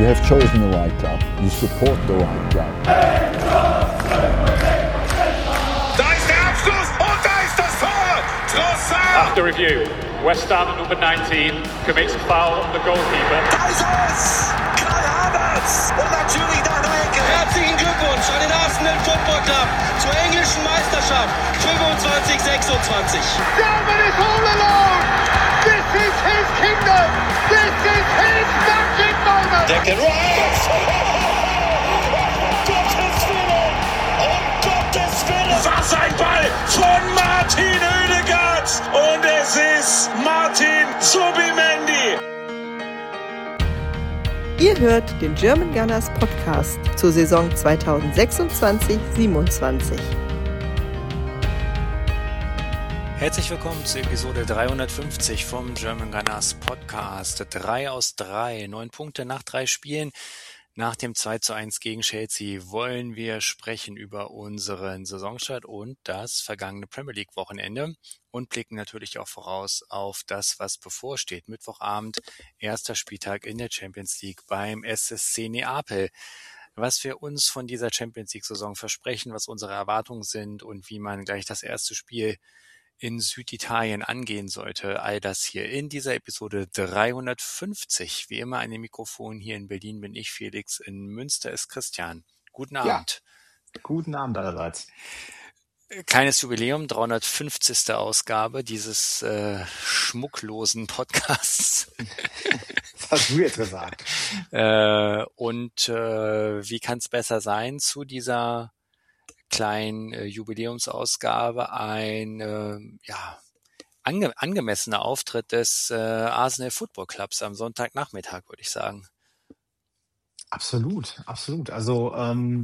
You have chosen the right club. You support the right club. Da ist der Abschluss und da ist das Tor! Trossard! After review, West Ham number 19 commits a foul on the goalkeeper. Da ist es! Kai Havertz! Und natürlich nach der Ecke. Herzlichen Glückwunsch an den Arsenal Football Club zur englischen Meisterschaft 25-26. Germany is all alone! This is his kingdom! This is his magic moment! Declan Rice! Gottes Willen! Um Gottes Willen! Was ein Ball von Martin Oedegaard! Und es ist Martin Zubimendi! Ihr hört den German Gunners Podcast zur Saison 2026-27. Herzlich willkommen zur Episode 350 vom German Gunners Podcast. 3 aus 3, 9 Punkte nach 3 Spielen. Nach dem 2:1 gegen Chelsea wollen wir sprechen über unseren Saisonstart und das vergangene Premier League Wochenende und blicken natürlich auch voraus auf das, was bevorsteht. Mittwochabend, erster Spieltag in der Champions League beim SSC Neapel. Was wir uns von dieser Champions League Saison versprechen, was unsere Erwartungen sind und wie man gleich das erste Spiel in Süditalien angehen sollte. All das hier in dieser Episode 350. Wie immer an dem Mikrofon hier in Berlin bin ich Felix, in Münster ist Christian. Guten Abend. Ja, guten Abend allerseits. Kleines Jubiläum, 350. Ausgabe dieses schmucklosen Podcasts. Das hast du jetzt gesagt. Wie kann es besser sein zu dieser kleinen Jubiläumsausgabe, ein angemessener Auftritt des Arsenal Football Clubs am Sonntagnachmittag, würde ich sagen. Absolut. Also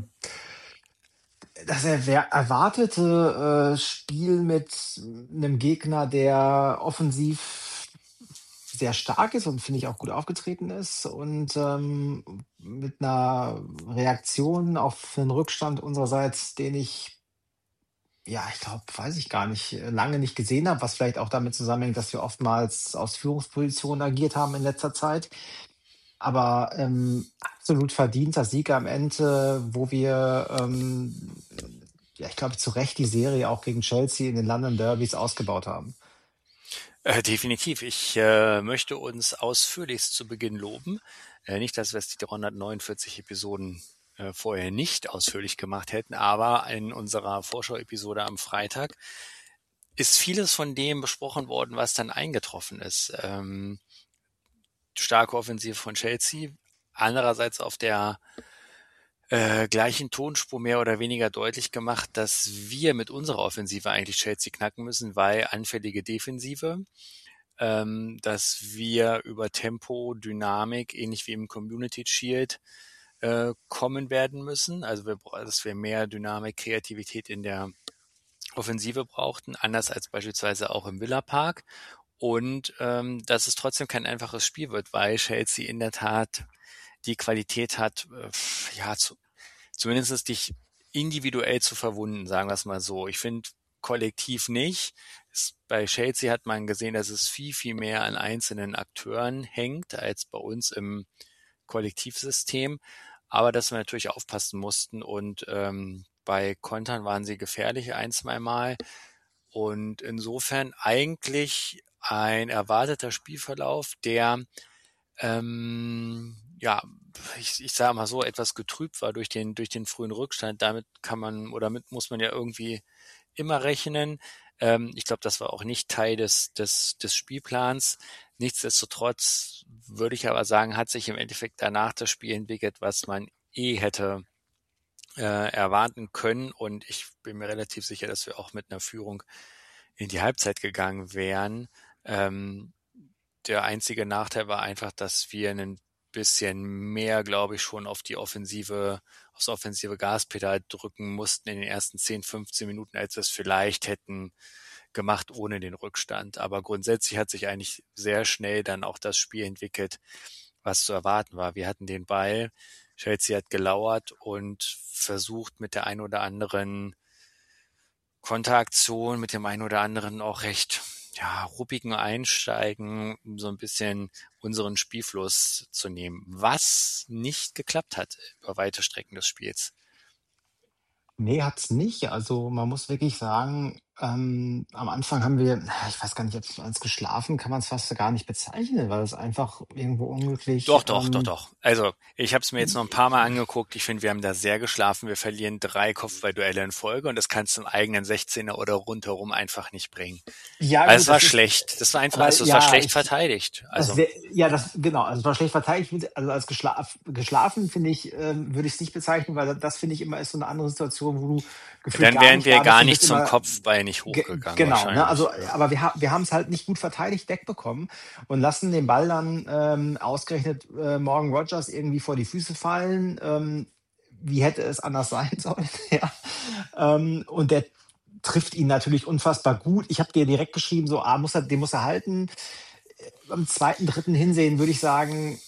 das erwartete Spiel mit einem Gegner, der offensiv sehr stark ist und finde ich auch gut aufgetreten ist und mit einer Reaktion auf einen Rückstand unsererseits, den ich glaube, weiß ich gar nicht, lange nicht gesehen habe, was vielleicht auch damit zusammenhängt, dass wir oftmals aus Führungspositionen agiert haben in letzter Zeit. Aber absolut verdienter Sieg am Ende, wo wir, ich glaube, zu Recht die Serie auch gegen Chelsea in den London Derbys ausgebaut haben. Definitiv. Ich möchte uns ausführlichst zu Beginn loben. Nicht, dass wir es die 349 Episoden vorher nicht ausführlich gemacht hätten, aber in unserer Vorschau-Episode am Freitag ist vieles von dem besprochen worden, was dann eingetroffen ist. Starke Offensive von Chelsea, andererseits auf der gleichen Tonspur mehr oder weniger deutlich gemacht, dass wir mit unserer Offensive eigentlich Chelsea knacken müssen, weil anfällige Defensive, dass wir über Tempo, Dynamik, ähnlich wie im Community Shield, kommen werden müssen. Also dass wir mehr Dynamik, Kreativität in der Offensive brauchten, anders als beispielsweise auch im Villa Park. Und dass es trotzdem kein einfaches Spiel wird, weil Chelsea in der Tat die Qualität hat, zumindest dich individuell zu verwunden, sagen wir es mal so. Ich finde kollektiv nicht. Bei Chelsea hat man gesehen, dass es viel, viel mehr an einzelnen Akteuren hängt, als bei uns im Kollektivsystem. Aber dass wir natürlich aufpassen mussten und bei Kontern waren sie gefährlich 1-2 Mal. Und insofern eigentlich ein erwarteter Spielverlauf, der ich sage mal so, etwas getrübt war durch den frühen Rückstand. Damit muss man ja irgendwie immer rechnen. Ich glaube, das war auch nicht Teil des Spielplans. Nichtsdestotrotz würde ich aber sagen, hat sich im Endeffekt danach das Spiel entwickelt, was man hätte erwarten können. Und ich bin mir relativ sicher, dass wir auch mit einer Führung in die Halbzeit gegangen wären. Der einzige Nachteil war einfach, dass wir ein bisschen mehr, glaube ich, schon aufs offensive Gaspedal drücken mussten in den ersten 10, 15 Minuten, als wir es vielleicht hätten gemacht ohne den Rückstand. Aber grundsätzlich hat sich eigentlich sehr schnell dann auch das Spiel entwickelt, was zu erwarten war. Wir hatten den Ball, Chelsea hat gelauert und versucht mit der ein oder anderen Konteraktion, mit dem einen oder anderen auch recht ruppigen Einsteigen so ein bisschen unseren Spielfluss zu nehmen, was nicht geklappt hat über weite Strecken des Spiels. Nee, hat's nicht. Also man muss wirklich sagen, am Anfang haben wir, ich weiß gar nicht, ob es als geschlafen kann man es fast gar nicht bezeichnen, weil es einfach irgendwo unglücklich. Doch. Also ich habe es mir jetzt noch ein paar Mal angeguckt. Ich finde, wir haben da sehr geschlafen. Wir verlieren 3 Kopfballduelle in Folge und das kannst du im eigenen 16er oder rundherum einfach nicht bringen. Ja, Also gut, es war das ist, schlecht. Das war einfach, aber also es war ja, schlecht verteidigt. Also genau, also es war schlecht verteidigt. Also als geschlafen finde ich, würde ich es nicht bezeichnen, weil das finde ich immer ist so eine andere Situation, wo du gefühlt dann gar wären nicht wir da bist. gar Du nicht bist zum immer Kopfball nicht hochgegangen genau, ne? wahrscheinlich. Also, aber wir haben es halt nicht gut verteidigt wegbekommen und lassen den Ball dann ausgerechnet Morgan Rogers irgendwie vor die Füße fallen. Wie hätte es anders sein sollen? Ja. Und der trifft ihn natürlich unfassbar gut. Ich habe dir direkt geschrieben, so, den muss er halten. Beim zweiten, dritten Hinsehen würde ich sagen,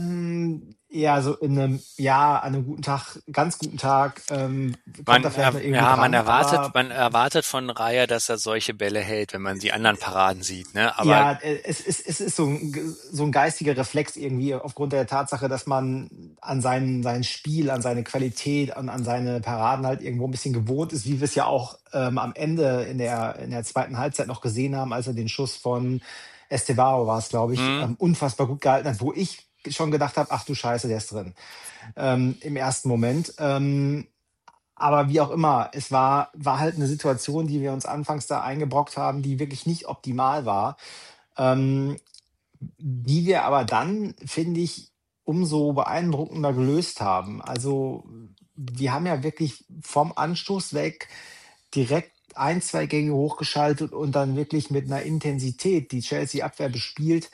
eher so an einem guten Tag, ganz guten Tag, kommt er vielleicht noch irgendwie dran. Aber Man erwartet von Raya, dass er solche Bälle hält, wenn man die anderen Paraden sieht, ne? Aber ja, es ist so ein geistiger Reflex irgendwie aufgrund der Tatsache, dass man an sein Spiel, an seine Qualität, an seine Paraden halt irgendwo ein bisschen gewohnt ist, wie wir es ja auch am Ende in der zweiten Halbzeit noch gesehen haben, als er den Schuss von Estevao war es, glaube ich, unfassbar gut gehalten hat, wo ich schon gedacht habe, ach du Scheiße, der ist drin. Im ersten Moment. Aber wie auch immer, es war halt eine Situation, die wir uns anfangs da eingebrockt haben, die wirklich nicht optimal war, ähm, die wir aber dann, finde ich, umso beeindruckender gelöst haben. Also wir haben ja wirklich vom Anstoß weg direkt ein, zwei Gänge hochgeschaltet und dann wirklich mit einer Intensität die Chelsea-Abwehr bespielt.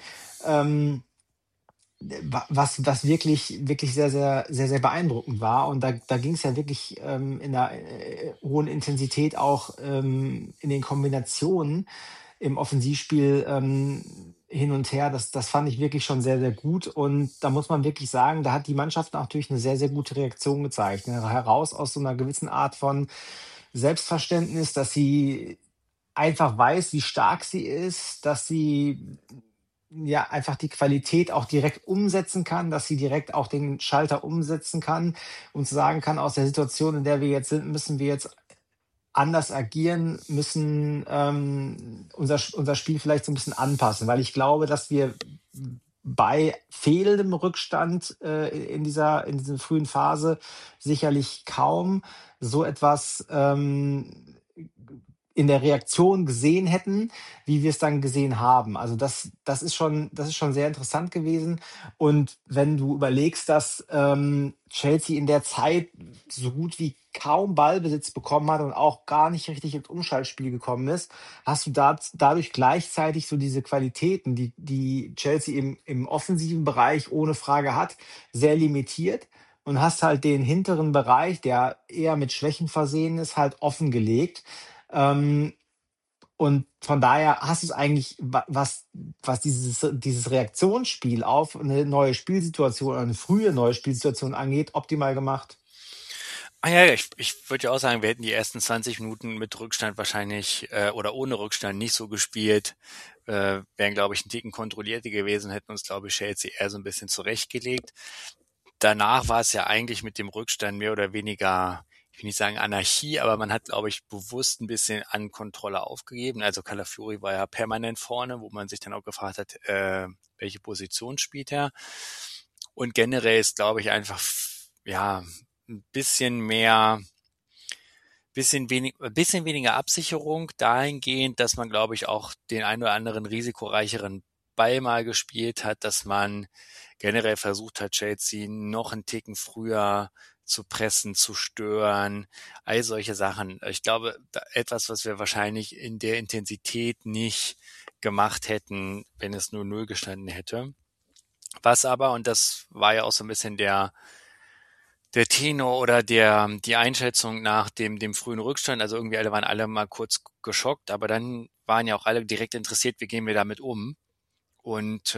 Was wirklich, wirklich sehr, sehr, sehr, sehr beeindruckend war. Und da ging es ja wirklich in einer hohen Intensität auch in den Kombinationen im Offensivspiel hin und her. Das fand ich wirklich schon sehr, sehr gut. Und da muss man wirklich sagen, da hat die Mannschaft natürlich eine sehr, sehr gute Reaktion gezeigt. Ne? Heraus aus so einer gewissen Art von Selbstverständnis, dass sie einfach weiß, wie stark sie ist, dass sie ja einfach die Qualität auch direkt umsetzen kann, dass sie direkt auch den Schalter umsetzen kann und sagen kann, aus der Situation, in der wir jetzt sind, müssen wir jetzt anders agieren, müssen unser Spiel vielleicht so ein bisschen anpassen, weil ich glaube, dass wir bei fehlendem Rückstand in dieser frühen Phase sicherlich kaum so etwas in der Reaktion gesehen hätten, wie wir es dann gesehen haben. Also das ist schon sehr interessant gewesen. Und wenn du überlegst, dass Chelsea in der Zeit so gut wie kaum Ballbesitz bekommen hat und auch gar nicht richtig ins Umschaltspiel gekommen ist, hast du dadurch gleichzeitig so diese Qualitäten, die Chelsea im offensiven Bereich ohne Frage hat, sehr limitiert und hast halt den hinteren Bereich, der eher mit Schwächen versehen ist, halt offengelegt. Und von daher hast du es eigentlich, was dieses Reaktionsspiel auf eine neue Spielsituation oder eine frühe neue Spielsituation angeht, optimal gemacht. Ja, ich würde ja auch sagen, wir hätten die ersten 20 Minuten mit Rückstand wahrscheinlich oder ohne Rückstand nicht so gespielt, wären, glaube ich, ein Ticken kontrollierter gewesen, hätten uns, glaube ich, Chelsea eher so ein bisschen zurechtgelegt. Danach war es ja eigentlich mit dem Rückstand mehr oder weniger, ich will nicht sagen Anarchie, aber man hat, glaube ich, bewusst ein bisschen an Kontrolle aufgegeben. Also Calafiori war ja permanent vorne, wo man sich dann auch gefragt hat, welche Position spielt er. Und generell ist, glaube ich, einfach ja ein bisschen weniger Absicherung dahingehend, dass man, glaube ich, auch den ein oder anderen risikoreicheren Ball mal gespielt hat, dass man generell versucht hat, Chelsea noch einen Ticken früher zu pressen, zu stören, all solche Sachen. Ich glaube, etwas, was wir wahrscheinlich in der Intensität nicht gemacht hätten, wenn es nur 0 gestanden hätte. Was aber, und das war ja auch so ein bisschen der Tenor oder die Einschätzung nach dem frühen Rückstand, also irgendwie waren alle mal kurz geschockt, aber dann waren ja auch alle direkt interessiert, wie gehen wir damit um. Und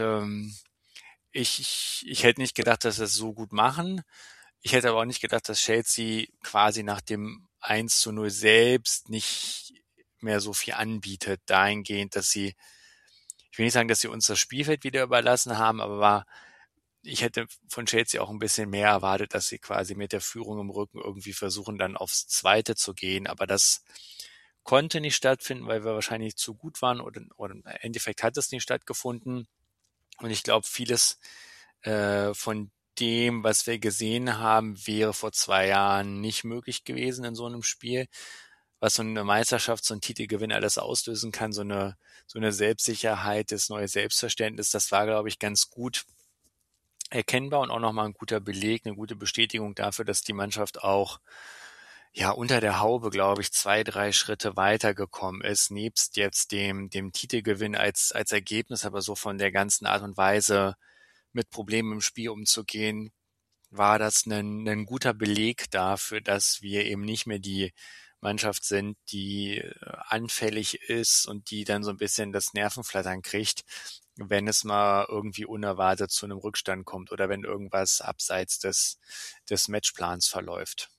ich hätte nicht gedacht, dass wir es so gut machen. Ich hätte aber auch nicht gedacht, dass Chelsea quasi nach dem 1:0 selbst nicht mehr so viel anbietet, dahingehend, dass sie, ich will nicht sagen, dass sie uns das Spielfeld wieder überlassen haben, aber ich hätte von Chelsea auch ein bisschen mehr erwartet, dass sie quasi mit der Führung im Rücken irgendwie versuchen, dann aufs Zweite zu gehen. Aber das konnte nicht stattfinden, weil wir wahrscheinlich zu gut waren oder im Endeffekt hat es nicht stattgefunden. Und ich glaube, vieles von dem, was wir gesehen haben, wäre vor 2 Jahren nicht möglich gewesen in so einem Spiel. Was so eine Meisterschaft, so ein Titelgewinn alles auslösen kann, so eine Selbstsicherheit, das neue Selbstverständnis, das war, glaube ich, ganz gut erkennbar und auch nochmal ein guter Beleg, eine gute Bestätigung dafür, dass die Mannschaft auch unter der Haube, glaube ich, 2, 3 Schritte weitergekommen ist, nebst jetzt dem Titelgewinn als Ergebnis, aber so von der ganzen Art und Weise mit Problemen im Spiel umzugehen, war das ein guter Beleg dafür, dass wir eben nicht mehr die Mannschaft sind, die anfällig ist und die dann so ein bisschen das Nervenflattern kriegt, wenn es mal irgendwie unerwartet zu einem Rückstand kommt oder wenn irgendwas abseits des Matchplans verläuft.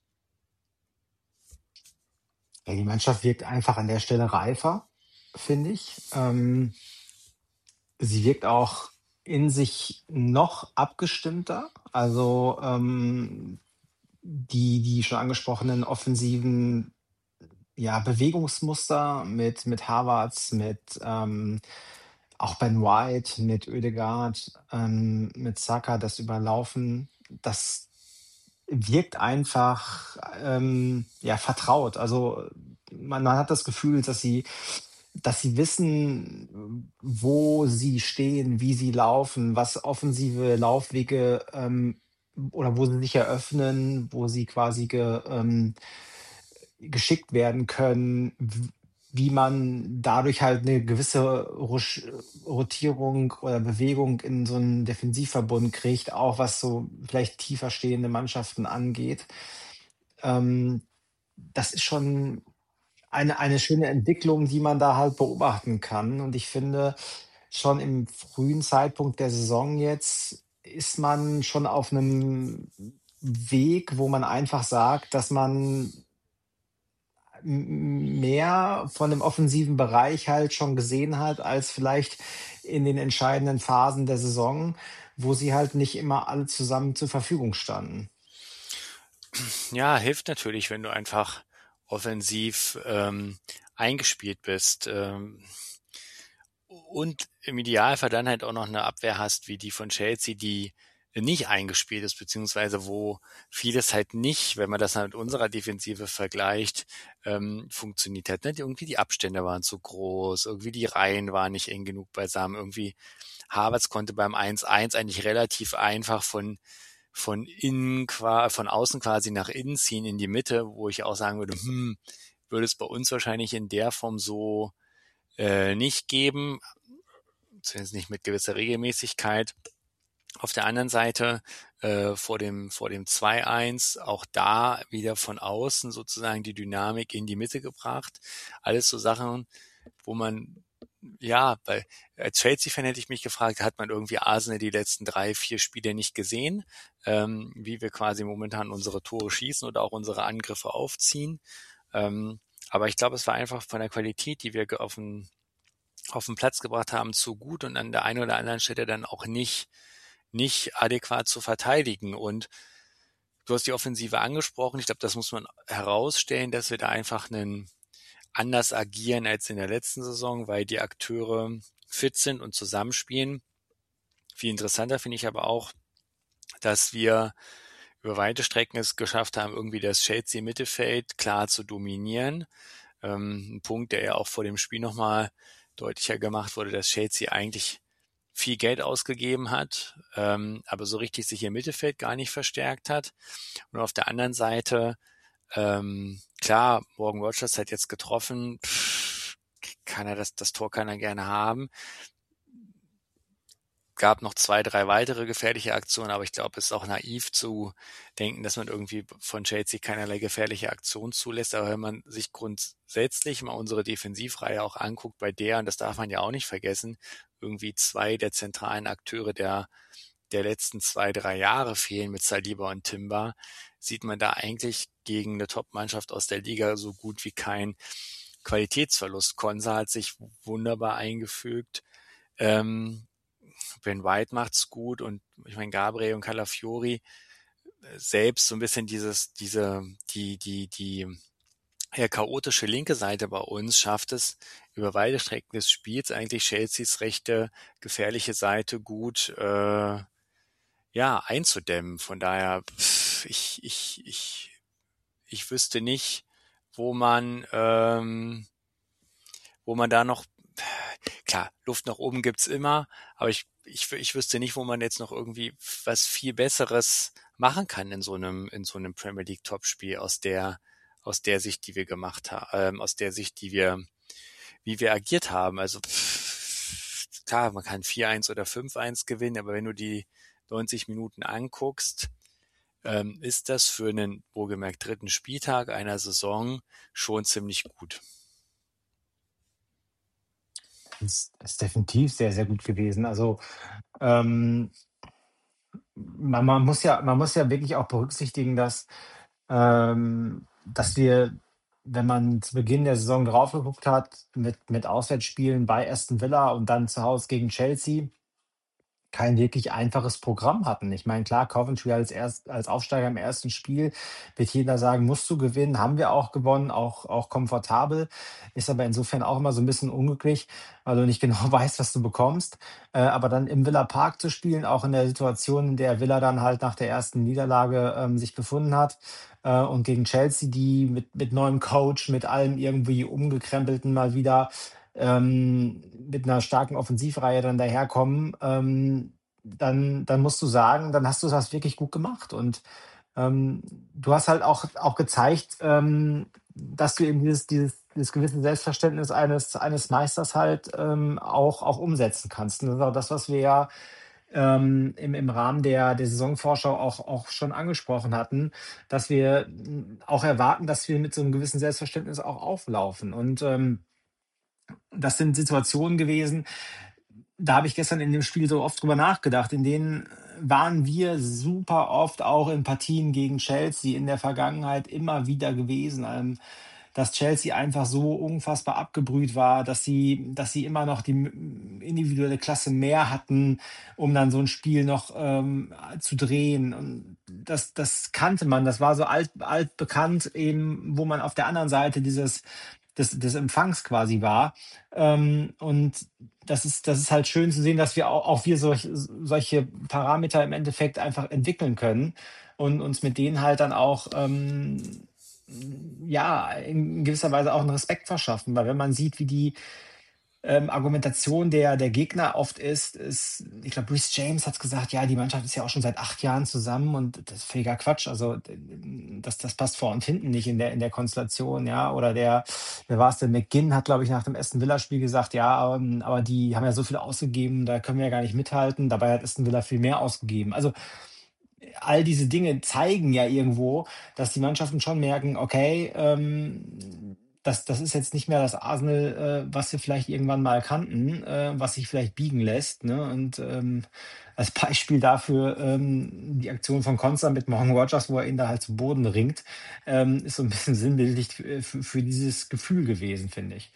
Ja, die Mannschaft wirkt einfach an der Stelle reifer, finde ich. Sie wirkt auch in sich noch abgestimmter. Also die schon angesprochenen offensiven Bewegungsmuster mit Havertz, mit auch Ben White, mit Ødegaard, mit Saka, das Überlaufen, das wirkt einfach vertraut. Also man hat das Gefühl, dass sie wissen, wo sie stehen, wie sie laufen, was offensive Laufwege oder wo sie sich eröffnen, wo sie quasi geschickt werden können, wie man dadurch halt eine gewisse Rotierung oder Bewegung in so einen Defensivverbund kriegt, auch was so vielleicht tiefer stehende Mannschaften angeht. Das ist schon eine schöne Entwicklung, die man da halt beobachten kann. Und ich finde, schon im frühen Zeitpunkt der Saison jetzt ist man schon auf einem Weg, wo man einfach sagt, dass man mehr von dem offensiven Bereich halt schon gesehen hat, als vielleicht in den entscheidenden Phasen der Saison, wo sie halt nicht immer alle zusammen zur Verfügung standen. Ja, hilft natürlich, wenn du einfach offensiv eingespielt bist und im Idealfall dann halt auch noch eine Abwehr hast wie die von Chelsea, die nicht eingespielt ist, beziehungsweise wo vieles halt nicht, wenn man das halt mit unserer Defensive vergleicht, funktioniert hat. Ne? Irgendwie die Abstände waren zu groß, irgendwie die Reihen waren nicht eng genug beisammen, irgendwie Havertz konnte beim 1-1 eigentlich relativ einfach von außen quasi nach innen ziehen in die Mitte, wo ich auch sagen würde, würde es bei uns wahrscheinlich in der Form so nicht geben, zumindest nicht mit gewisser Regelmäßigkeit. Auf der anderen Seite vor dem 2-1 auch da wieder von außen sozusagen die Dynamik in die Mitte gebracht. Alles so Sachen, wo man als Chelsea-Fan hätte ich mich gefragt, hat man irgendwie Arsenal die letzten 3, 4 Spiele nicht gesehen, wie wir quasi momentan unsere Tore schießen oder auch unsere Angriffe aufziehen. Aber ich glaube, es war einfach von der Qualität, die wir auf den Platz gebracht haben, zu gut und an der einen oder anderen Stelle dann auch nicht adäquat zu verteidigen. Und du hast die Offensive angesprochen. Ich glaube, das muss man herausstellen, dass wir da einfach anders agieren als in der letzten Saison, weil die Akteure fit sind und zusammenspielen. Viel interessanter finde ich aber auch, dass wir über weite Strecken es geschafft haben, irgendwie das Chelsea-Mittelfeld klar zu dominieren. Ein Punkt, der ja auch vor dem Spiel nochmal deutlicher gemacht wurde, dass Chelsea eigentlich viel Geld ausgegeben hat, aber so richtig sich im Mittelfeld gar nicht verstärkt hat. Und auf der anderen Seite, klar, Morgan Rogers hat jetzt getroffen, das Tor kann er gerne haben. Gab noch 2, 3 weitere gefährliche Aktionen, aber ich glaube, es ist auch naiv zu denken, dass man irgendwie von Chelsea keinerlei gefährliche Aktion zulässt. Aber wenn man sich grundsätzlich mal unsere Defensivreihe auch anguckt, bei der, und das darf man ja auch nicht vergessen, irgendwie 2 der zentralen Akteure der letzten 2, 3 Jahre fehlen mit Saliba und Timber, sieht man da eigentlich gegen eine Top-Mannschaft aus der Liga so gut wie kein Qualitätsverlust. Konsa hat sich wunderbar eingefügt. Ben White macht's gut und ich meine Gabriel und Calafiori selbst so ein bisschen die eher chaotische linke Seite bei uns schafft es über weite Strecken des Spiels eigentlich Chelseas rechte gefährliche Seite gut einzudämmen. Von daher ich wüsste nicht, wo man da noch, klar, Luft nach oben gibt's immer, aber ich wüsste nicht, wo man jetzt noch irgendwie was viel Besseres machen kann in so einem Premier League Topspiel aus der Sicht, die wir gemacht haben, aus der Sicht, wie wir agiert haben. Also klar, man kann 4-1 oder 5-1 gewinnen, aber wenn du die 90 Minuten anguckst, ist das für einen wohlgemerkt 3. Spieltag einer Saison schon ziemlich gut. Das ist definitiv sehr, sehr gut gewesen. Also man muss ja wirklich auch berücksichtigen, dass wir, wenn man zu Beginn der Saison drauf geguckt hat, mit Auswärtsspielen bei Aston Villa und dann zu Hause gegen Chelsea, kein wirklich einfaches Programm hatten. Ich meine, klar, Coventry als Aufsteiger im ersten Spiel wird jeder sagen, musst du gewinnen, haben wir auch gewonnen, auch komfortabel, ist aber insofern auch immer so ein bisschen unglücklich, weil du nicht genau weißt, was du bekommst. Aber dann im Villa Park zu spielen, auch in der Situation, in der Villa dann halt nach der ersten Niederlage sich befunden hat, und gegen Chelsea, die mit neuem Coach, mit allem irgendwie umgekrempelten mal wieder mit einer starken Offensivreihe dann daherkommen, dann musst du sagen, dann hast du das wirklich gut gemacht. Und du hast halt auch gezeigt, dass du eben dieses gewisse Selbstverständnis eines Meisters halt auch umsetzen kannst. Und das ist auch das, was wir ja im Rahmen der Saisonvorschau auch schon angesprochen hatten, dass wir auch erwarten, dass wir mit so einem gewissen Selbstverständnis auch auflaufen. Und das sind Situationen gewesen, da habe ich gestern in dem Spiel so oft drüber nachgedacht. In denen waren wir super oft auch in Partien gegen Chelsea in der Vergangenheit immer wieder gewesen. Dass Chelsea einfach so unfassbar abgebrüht war, dass sie immer noch die individuelle Klasse mehr hatten, um dann so ein Spiel noch zu drehen. Und das kannte man, das war so altbekannt eben, wo man auf der anderen Seite des Empfangs quasi war. Und das ist halt schön zu sehen, dass wir auch wir solche Parameter im Endeffekt einfach entwickeln können und uns mit denen halt dann auch in gewisser Weise auch einen Respekt verschaffen. Weil wenn man sieht, wie die Argumentation der Gegner oft ist, ich glaube, Reece James hat gesagt, ja, die Mannschaft ist ja auch schon seit 8 Jahren zusammen und das ist völliger Quatsch. Also das passt vor und hinten nicht in der Konstellation, ja. Oder wer war es denn? McGinn hat, glaube ich, nach dem Aston Villa-Spiel gesagt, ja, aber die haben ja so viel ausgegeben, da können wir ja gar nicht mithalten. Dabei hat Aston Villa viel mehr ausgegeben. Also all diese Dinge zeigen ja irgendwo, dass die Mannschaften schon merken, okay, das ist jetzt nicht mehr das Arsenal, was wir vielleicht irgendwann mal kannten, was sich vielleicht biegen lässt. Ne? Und als Beispiel dafür die Aktion von Konsa mit Morgan Rogers, wo er ihn da halt zu Boden ringt, ist so ein bisschen sinnbildlich für dieses Gefühl gewesen, finde ich.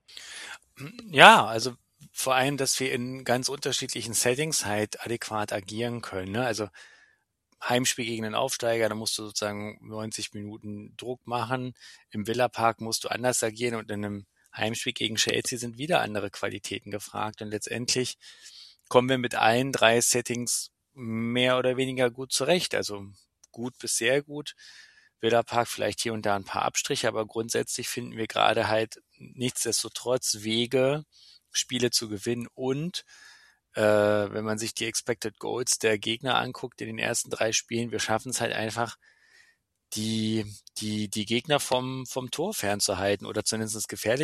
Ja, also vor allem, dass wir in ganz unterschiedlichen Settings halt adäquat agieren können. Ne? Also Heimspiel gegen den Aufsteiger, da musst du sozusagen 90 Minuten Druck machen. Im Villa Park musst du anders agieren und in einem Heimspiel gegen Chelsea sind wieder andere Qualitäten gefragt. Und letztendlich kommen wir mit allen 3 Settings mehr oder weniger gut zurecht. Also gut bis sehr gut. Villa Park vielleicht hier und da ein paar Abstriche, aber grundsätzlich finden wir gerade halt nichtsdestotrotz Wege, Spiele zu gewinnen und wenn man sich die Expected Goals der Gegner anguckt in den ersten 3 Spielen, wir schaffen es halt einfach, die Gegner vom Tor fernzuhalten oder zumindest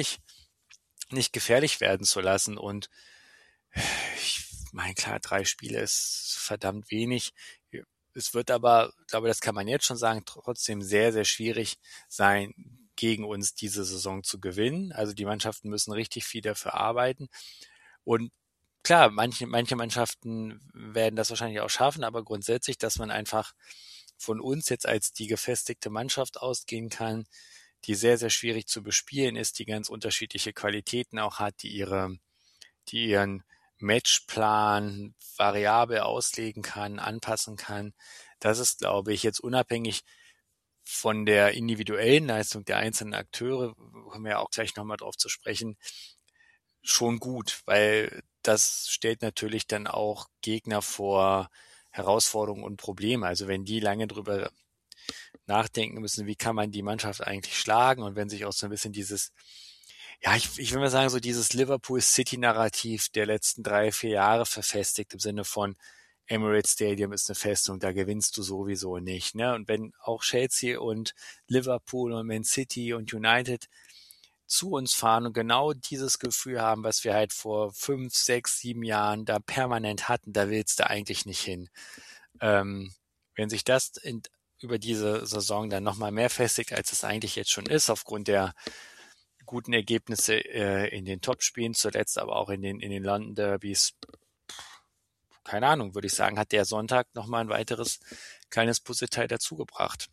nicht gefährlich werden zu lassen. Und ich meine, klar, 3 Spiele ist verdammt wenig. Es wird aber, ich glaube, das kann man jetzt schon sagen, trotzdem sehr, sehr schwierig sein, gegen uns diese Saison zu gewinnen. Also die Mannschaften müssen richtig viel dafür arbeiten. Und klar, manche Mannschaften werden das wahrscheinlich auch schaffen, aber grundsätzlich, dass man einfach von uns jetzt als die gefestigte Mannschaft ausgehen kann, die sehr, sehr schwierig zu bespielen ist, die ganz unterschiedliche Qualitäten auch hat, die ihren Matchplan variabel auslegen kann, anpassen kann. Das ist, glaube ich, jetzt unabhängig von der individuellen Leistung der einzelnen Akteure, kommen wir ja auch gleich nochmal drauf zu sprechen, schon gut, weil das stellt natürlich dann auch Gegner vor Herausforderungen und Probleme. Also wenn die lange drüber nachdenken müssen, wie kann man die Mannschaft eigentlich schlagen, und wenn sich auch so ein bisschen dieses, ja, ich will mal sagen, so dieses Liverpool-City-Narrativ der letzten 3-4 Jahre verfestigt, im Sinne von Emirates Stadium ist eine Festung, da gewinnst du sowieso nicht, ne? Und wenn auch Chelsea und Liverpool und Man City und United zu uns fahren und genau dieses Gefühl haben, was wir halt vor 5, 6, 7 Jahren da permanent hatten, da willst du eigentlich nicht hin. Wenn sich das über diese Saison dann nochmal mehr festigt, als es eigentlich jetzt schon ist, aufgrund der guten Ergebnisse in den Topspielen, zuletzt aber auch in den London Derbys, keine Ahnung, würde ich sagen, hat der Sonntag nochmal ein weiteres kleines Puzzleteil dazugebracht.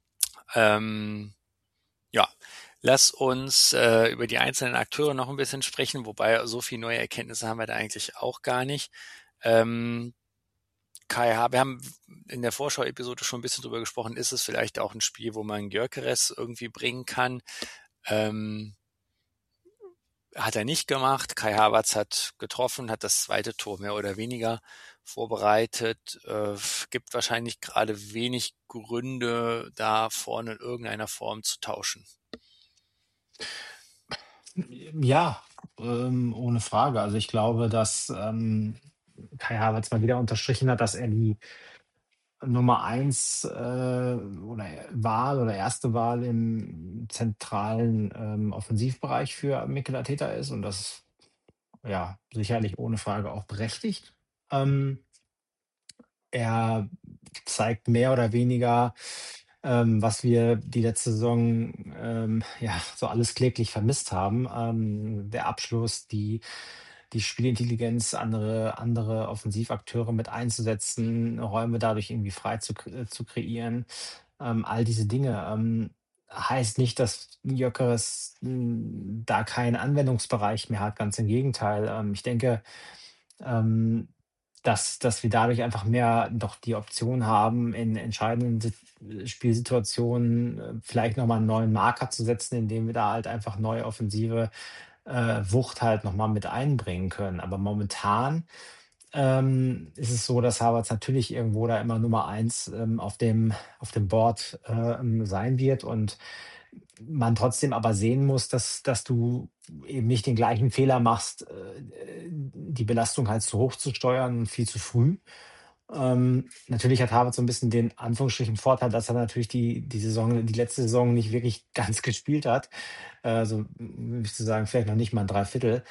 Ja, lass uns über die einzelnen Akteure noch ein bisschen sprechen, wobei so viele neue Erkenntnisse haben wir da eigentlich auch gar nicht. Kai H., wir haben in der Vorschau-Episode schon ein bisschen drüber gesprochen, ist es vielleicht auch ein Spiel, wo man Gyökeres irgendwie bringen kann? Hat er nicht gemacht. Kai Havertz hat getroffen, hat das zweite Tor mehr oder weniger vorbereitet. Gibt wahrscheinlich gerade wenig Gründe, da vorne in irgendeiner Form zu tauschen. Ja, ohne Frage. Also ich glaube, dass Kai Havertz mal wieder unterstrichen hat, dass er die Nummer 1 oder Wahl oder erste Wahl im zentralen Offensivbereich für Mikel Arteta ist, und das ist ja sicherlich ohne Frage auch berechtigt. Er zeigt mehr oder weniger, was wir die letzte Saison ja so alles kläglich vermisst haben. Der Abschluss, die Spielintelligenz, andere Offensivakteure mit einzusetzen, Räume dadurch irgendwie frei zu kreieren. All diese Dinge. Heißt nicht, dass Gyökeres da keinen Anwendungsbereich mehr hat, ganz im Gegenteil. Ich denke, ähm, dass wir dadurch einfach mehr doch die Option haben, in entscheidenden Spielsituationen vielleicht noch mal 'n neuen Marker zu setzen, indem wir da halt einfach neue offensive Wucht halt noch mal mit einbringen können. Aber momentan ist es so, dass Havertz natürlich irgendwo da immer Nummer 1 auf dem Board sein wird, und man trotzdem aber sehen muss, dass du eben nicht den gleichen Fehler machst, die Belastung halt zu hoch zu steuern, viel zu früh. Natürlich hat Havertz so ein bisschen den Anführungsstrichen Vorteil, dass er natürlich die letzte Saison nicht wirklich ganz gespielt hat. Also, würde ich so sagen, vielleicht noch nicht mal 'n Dreiviertel.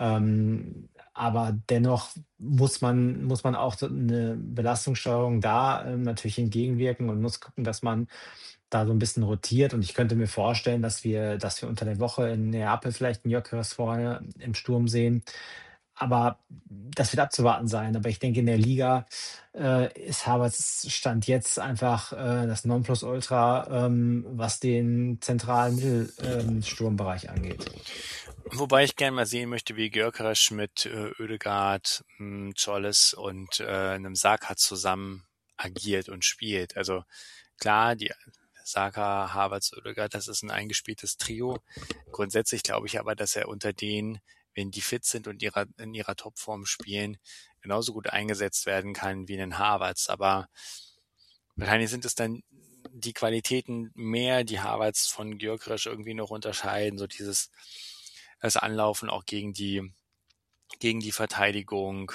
Aber dennoch muss man auch so 'ne Belastungssteuerung da natürlich entgegenwirken und muss gucken, dass man da so ein bisschen rotiert. Und ich könnte mir vorstellen, dass wir unter der Woche in Neapel vielleicht 'n Gyökeres vorne im Sturm sehen. Aber das wird abzuwarten sein. Aber ich denke, in der Liga ist Havertz Stand jetzt einfach das Nonplusultra, was den zentralen Mittelsturmbereich angeht. Wobei ich gerne mal sehen möchte, wie Gyökeres mit Ødegaard, Tzolis und einem Saka zusammen agiert und spielt. Also klar, die Saka, Havertz, Ødegaard, das ist ein eingespieltes Trio. Grundsätzlich glaube ich aber, dass er unter denen, wenn die fit sind und in ihrer Topform spielen, genauso gut eingesetzt werden kann wie ein Havertz. Aber wahrscheinlich sind es dann die Qualitäten mehr, die Havertz von Gyökeres irgendwie noch unterscheiden. So das Anlaufen auch gegen die Verteidigung,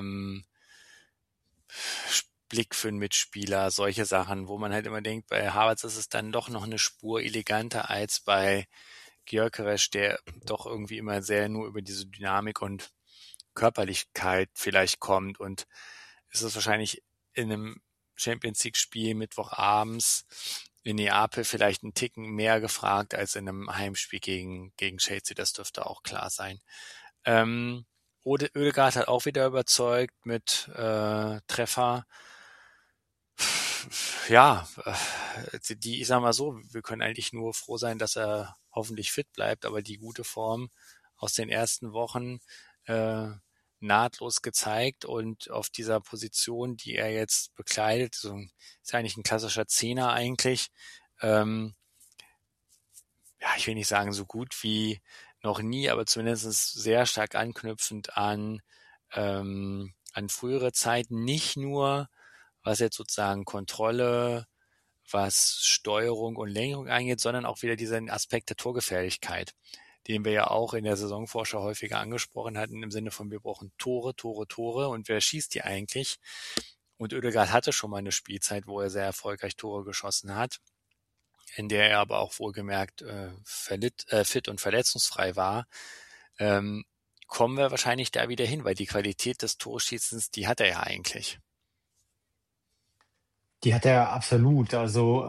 Blick für einen Mitspieler, solche Sachen, wo man halt immer denkt, bei Havertz ist es dann doch noch eine Spur eleganter als bei Gyökeres, der doch irgendwie immer sehr nur über diese Dynamik und Körperlichkeit vielleicht kommt. Und es ist wahrscheinlich in einem Champions-League-Spiel Mittwochabends in Neapel vielleicht einen Ticken mehr gefragt als in einem Heimspiel gegen Chelsea. Das dürfte auch klar sein. Ødegaard hat auch wieder überzeugt mit Treffer. ja, ich sag mal so, wir können eigentlich nur froh sein, dass er hoffentlich fit bleibt, aber die gute Form aus den ersten Wochen nahtlos gezeigt und auf dieser Position, die er jetzt bekleidet, so ist eigentlich ein klassischer Zehner eigentlich. Ja, ich will nicht sagen so gut wie noch nie, aber zumindest sehr stark anknüpfend an frühere Zeiten, nicht nur was jetzt sozusagen Kontrolle, was Steuerung und Lenkung angeht, sondern auch wieder diesen Aspekt der Torgefährlichkeit, den wir ja auch in der Saisonvorschau häufiger angesprochen hatten, im Sinne von wir brauchen Tore, Tore, Tore und wer schießt die eigentlich? Und Oedegaard hatte schon mal eine Spielzeit, wo er sehr erfolgreich Tore geschossen hat, in der er aber auch wohlgemerkt fit und verletzungsfrei war. Kommen wir wahrscheinlich da wieder hin, weil die Qualität des Torschießens, die hat er ja eigentlich. Die hat er absolut. Also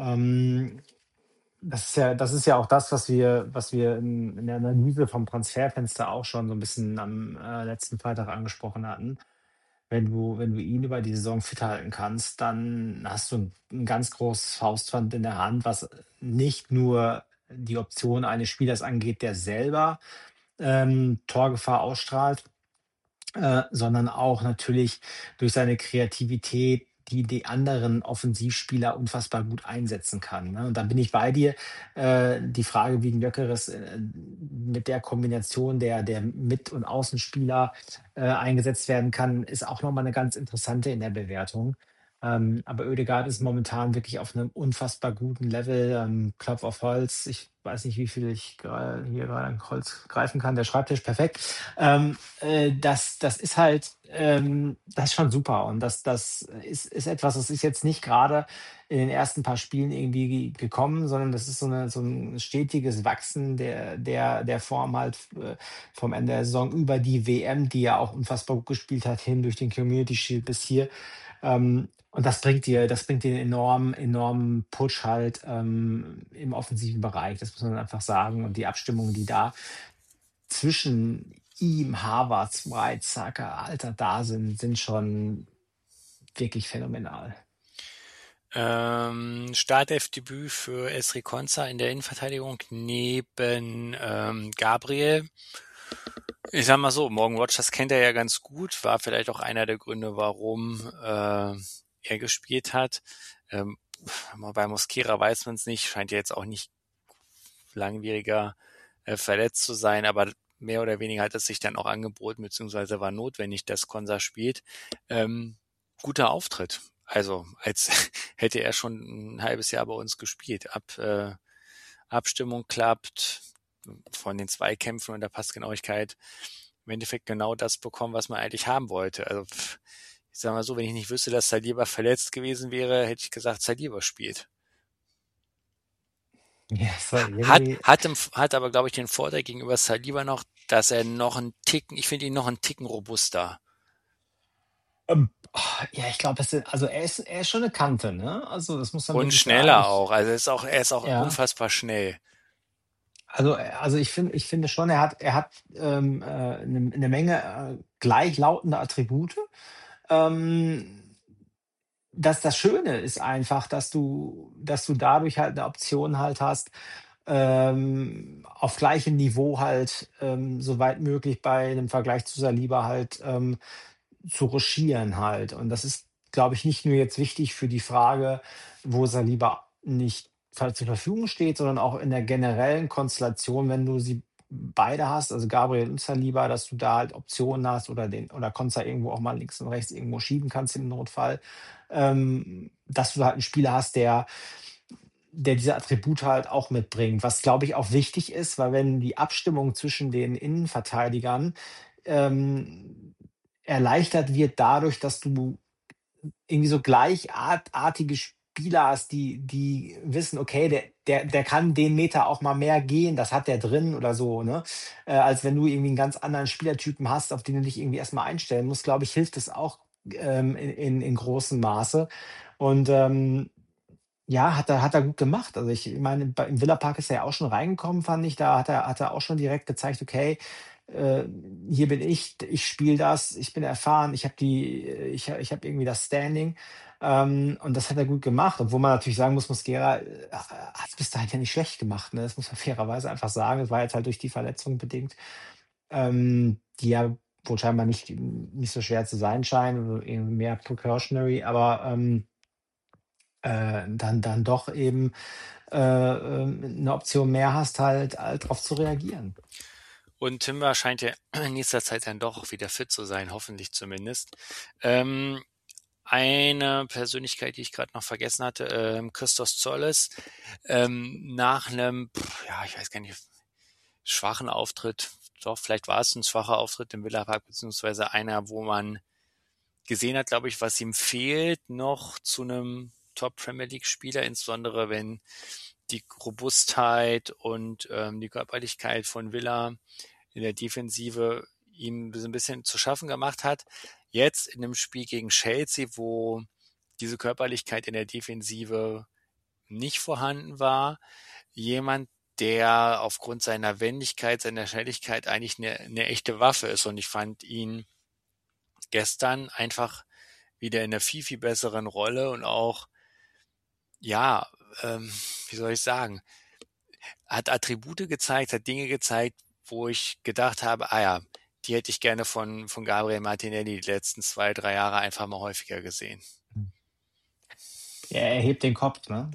das ist ja auch das, was wir in der Analyse vom Transferfenster auch schon so ein bisschen am letzten Freitag angesprochen hatten. Wenn du ihn über die Saison fit halten kannst, dann hast du ein ganz großes Faustpfand in der Hand, was nicht nur die Option eines Spielers angeht, der selber Torgefahr ausstrahlt, sondern auch natürlich durch seine Kreativität, die anderen Offensivspieler unfassbar gut einsetzen kann. Ne? Und da bin ich bei dir. Die Frage, wie ein Gyökeres mit der Kombination der Mit- und Außenspieler eingesetzt werden kann, ist auch nochmal eine ganz interessante in der Bewertung. Aber Oedegaard ist momentan wirklich auf einem unfassbar guten Level. Klopf auf Holz. Ich weiß nicht, wie viel ich hier gerade an Holz greifen kann. Der Schreibtisch, perfekt. Das ist halt, das ist schon super. Und das ist etwas, das ist jetzt nicht gerade in den ersten paar Spielen irgendwie gekommen, sondern das ist so ein stetiges Wachsen der Form halt vom Ende der Saison über die WM, die ja auch unfassbar gut gespielt hat, hin durch den Community Shield bis hier. Und das bringt dir einen enormen Push halt im offensiven Bereich. Das muss man einfach sagen. Und die Abstimmungen, die da zwischen ihm, Havertz, White, Saka, Alter, da sind schon wirklich phänomenal. Startelfdebüt für Ezri Konsa in der Innenverteidigung neben Gabriel. Ich sag mal so, Morgan Rogers kennt er ja ganz gut, war vielleicht auch einer der Gründe, warum er gespielt hat. Bei Mosquera weiß man es nicht, scheint ja jetzt auch nicht langwieriger verletzt zu sein, aber mehr oder weniger hat es sich dann auch angeboten, beziehungsweise war notwendig, dass Konsa spielt. Guter Auftritt. Also als hätte er schon ein halbes Jahr bei uns gespielt. Abstimmung klappt, von den Zweikämpfen und der Passgenauigkeit im Endeffekt genau das bekommen, was man eigentlich haben wollte. Also ich sag mal so, wenn ich nicht wüsste, dass Saliba verletzt gewesen wäre, hätte ich gesagt, Saliba spielt. Ja, Hat aber, glaube ich, den Vorteil gegenüber Saliba noch, dass er ich finde ihn noch einen Ticken robuster. Ja, ich glaube, er ist schon eine Kante, ne? Also das muss man Und wirklich schneller sagen. auch. Also er ist auch Ja. unfassbar schnell. Also ich finde schon, er hat eine Menge gleichlautende Attribute. Das Schöne ist einfach, dass du dadurch halt eine Option halt hast, auf gleichem Niveau halt soweit möglich bei einem Vergleich zu Saliba halt zu ruschieren halt. Und das ist, glaube ich, nicht nur jetzt wichtig für die Frage, wo Saliba nicht zur Verfügung steht, sondern auch in der generellen Konstellation, wenn du sie beide hast, also Gabriel und Saliba, dass du da halt Optionen hast oder Konza irgendwo auch mal links und rechts irgendwo schieben kannst im Notfall, dass du halt einen Spieler hast, der diese Attribute halt auch mitbringt. Was, glaube ich, auch wichtig ist, weil wenn die Abstimmung zwischen den Innenverteidigern erleichtert wird dadurch, dass du irgendwie so gleichartige Spieler hast, die wissen, okay, der kann den Meter auch mal mehr gehen, das hat der drin oder so, ne? Als wenn du irgendwie einen ganz anderen Spielertypen hast, auf den du dich irgendwie erstmal einstellen musst, glaube ich, hilft es auch in großem Maße. Und ja, hat er gut gemacht. Also ich meine, im Villa Park ist er ja auch schon reingekommen, fand ich. Da hat er auch schon direkt gezeigt, okay, hier bin ich spiele das, ich bin erfahren, ich habe irgendwie das Standing. Und das hat er gut gemacht, obwohl man natürlich sagen muss, Mosquera hat es bis dahin ja nicht schlecht gemacht. Ne? Das muss man fairerweise einfach sagen. Es war jetzt halt durch die Verletzung bedingt, die ja wohl scheinbar nicht so schwer zu sein scheinen, oder irgendwie mehr precautionary, aber dann doch eben eine Option mehr hast, halt drauf zu reagieren. Und Timber scheint ja in nächster Zeit dann doch auch wieder fit zu sein, hoffentlich zumindest. Eine Persönlichkeit, die ich gerade noch vergessen hatte, Christos Zolis, nach einem, ich weiß gar nicht, schwachen Auftritt, doch, vielleicht war es ein schwacher Auftritt im Villapark, beziehungsweise einer, wo man gesehen hat, glaube ich, was ihm fehlt noch zu einem Top-Premier-League-Spieler, insbesondere wenn die Robustheit und die Körperlichkeit von Villa in der Defensive ihm ein bisschen zu schaffen gemacht hat. Jetzt in einem Spiel gegen Chelsea, wo diese Körperlichkeit in der Defensive nicht vorhanden war, jemand, der aufgrund seiner Wendigkeit, seiner Schnelligkeit eigentlich eine echte Waffe ist. Und ich fand ihn gestern einfach wieder in einer viel, viel besseren Rolle und auch, wie soll ich sagen, hat Attribute gezeigt, hat Dinge gezeigt, wo ich gedacht habe, die hätte ich gerne von Gabriel Martinelli die letzten 2-3 Jahre einfach mal häufiger gesehen. Ja, er hebt den Kopf, ne?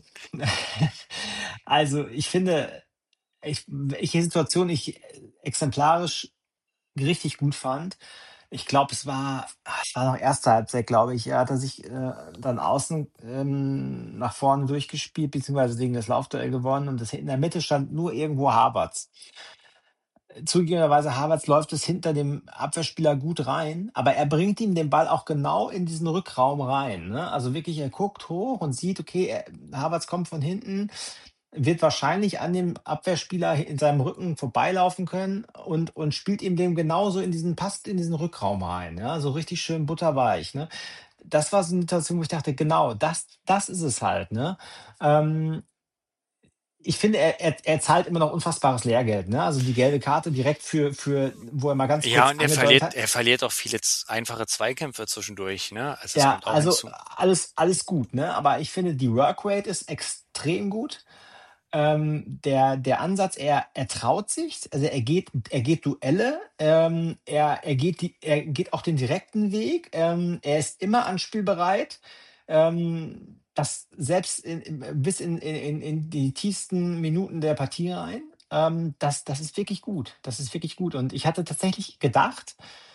Also ich finde, welche Situation ich exemplarisch richtig gut fand. Ich glaube, es war noch erste Halbzeit, glaube ich. Er hatte sich dann außen nach vorne durchgespielt, beziehungsweise gegen das Laufduell gewonnen und in der Mitte stand nur irgendwo Havertz. Zugegebenerweise, Havertz läuft es hinter dem Abwehrspieler gut rein, aber er bringt ihm den Ball auch genau in diesen Rückraum rein. Ne? Also wirklich, er guckt hoch und sieht, okay, Havertz kommt von hinten, wird wahrscheinlich an dem Abwehrspieler in seinem Rücken vorbeilaufen können und spielt ihm dem genauso passt in diesen Rückraum rein. Ja? So richtig schön butterweich. Ne? Das war so eine Situation, wo ich dachte, genau, das ist es halt. Ne? Ich finde, er zahlt immer noch unfassbares Lehrgeld, ne? Also die gelbe Karte direkt wo er mal ganz kurz Ja, und angedeutet hat. er verliert auch viele einfache Zweikämpfe zwischendurch, ne? Also das Ja, kommt auch also hinzu. alles gut, ne? Aber ich finde, die Workrate ist extrem gut. Der Ansatz, er traut sich, also er geht Duelle, er geht auch den direkten Weg, er ist immer anspielbereit, das selbst bis in die tiefsten Minuten der Partie rein. Das ist wirklich gut. Das ist wirklich gut. Und ich hatte tatsächlich gedacht,